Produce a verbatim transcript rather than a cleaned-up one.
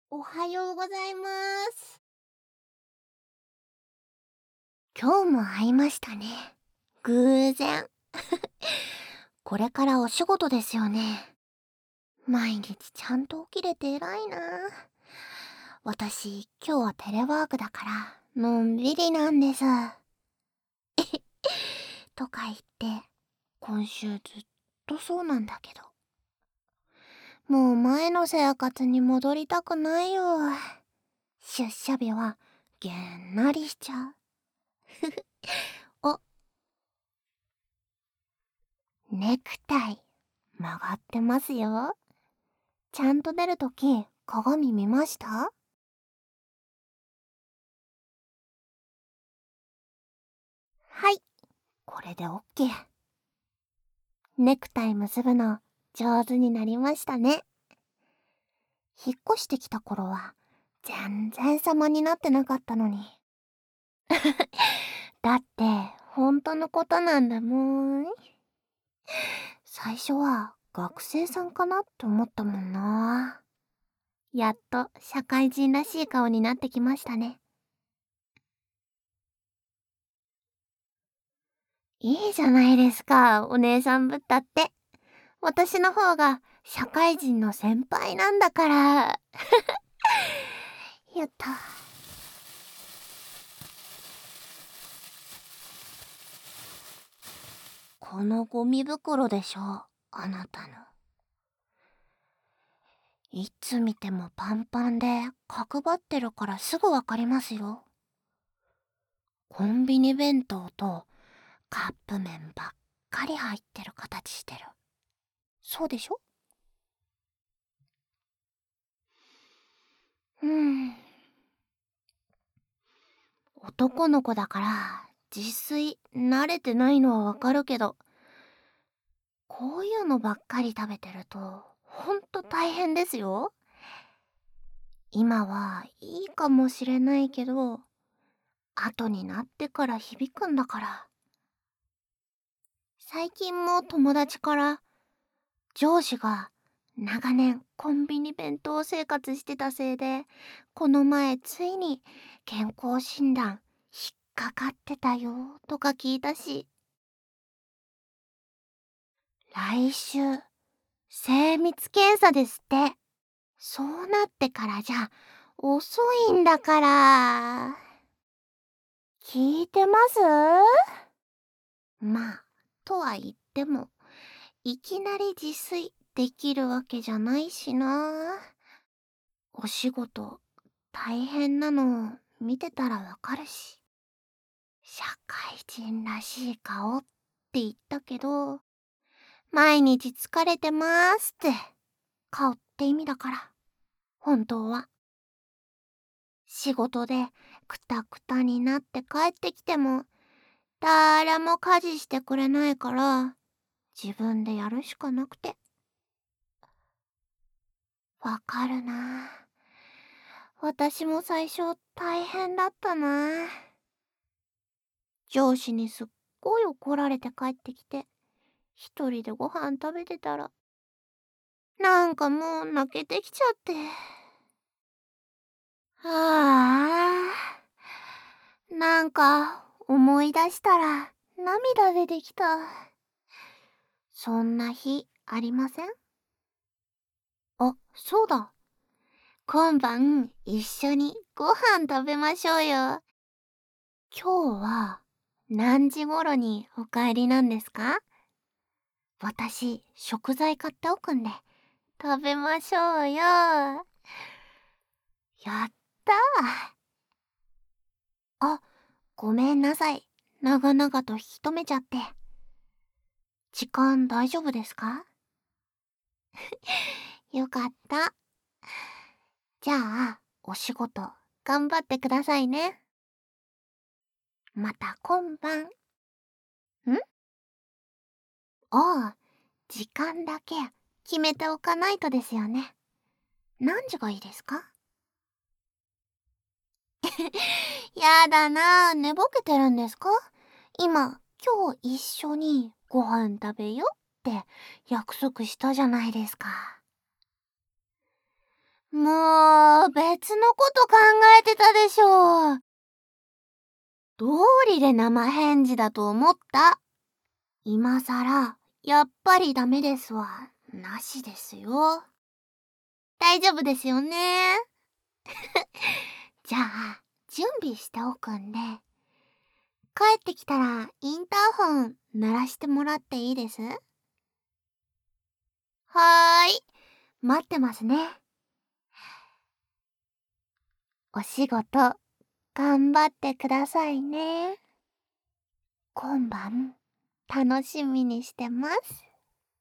おはようございます。今日も会いましたね。偶然。これからお仕事ですよね。毎日ちゃんと起きれて偉いな。私、今日はテレワークだから、のんびりなんです。とか言って、今週ずっとそうなんだけど。もう前の生活に戻りたくないよ。出社日は、げんなりしちゃう。お、ネクタイ、曲がってますよ。ちゃんと出るとき、鏡見ました？はい、これで オーケー。ネクタイ結ぶの、上手になりましたね。引っ越してきた頃は、全然様になってなかったのに。だって、本当のことなんだもん。最初は、学生さんかなって思ったもんな。やっと、社会人らしい顔になってきましたね。いいじゃないですか、お姉さんぶったって。私の方が社会人の先輩なんだから。やった。このゴミ袋でしょ、あなたの。いつ見てもパンパンで角張ってるからすぐわかりますよ。コンビニ弁当とカップ麺ばっかり入ってる形してる。そうでしょ？うん。男の子だから自炊慣れてないのはわかるけど、こういうのばっかり食べてるとほんと大変ですよ。今はいいかもしれないけど、後になってから響くんだから。最近も友達から上司が長年コンビニ弁当生活してたせいで、この前ついに健康診断引っかかってたよとか聞いたし、来週精密検査ですって。そうなってからじゃ遅いんだから。聞いてます？まあ、とは言っても、いきなり自炊できるわけじゃないしな。お仕事、大変なの見てたらわかるし。社会人らしい顔って言ったけど、毎日疲れてますって顔って意味だから、本当は。仕事でクタクタになって帰ってきても、誰も家事してくれないから、自分でやるしかなくて。わかるな。私も最初大変だったな。上司にすっごい怒られて帰ってきて、一人でご飯食べてたら、なんかもう泣けてきちゃって。ああ、なんか思い出したら涙出てきた。そんな日ありません？あ、そうだ。今晩一緒にご飯食べましょうよ。今日は何時頃にお帰りなんですか？私、食材買っておくんで、食べましょうよ。やったー。あ、ごめんなさい。長々と引き止めちゃって。時間大丈夫ですか？よかった。じゃあ、お仕事頑張ってくださいね。また今晩。ん？ああ、時間だけ決めておかないとですよね。何時がいいですか？やだなぁ、寝ぼけてるんですか？今、今日一緒にご飯食べよって約束したじゃないですか。 もう、別のこと考えてたでしょ。道理で生返事だと思った。今さら、やっぱりダメですわ。なしですよ。大丈夫ですよね。じゃあ、準備しておくんで、帰ってきたらインターホン鳴らしてもらっていいです？はーい。待ってますね。お仕事、頑張ってくださいね。今晩、楽しみにしてます。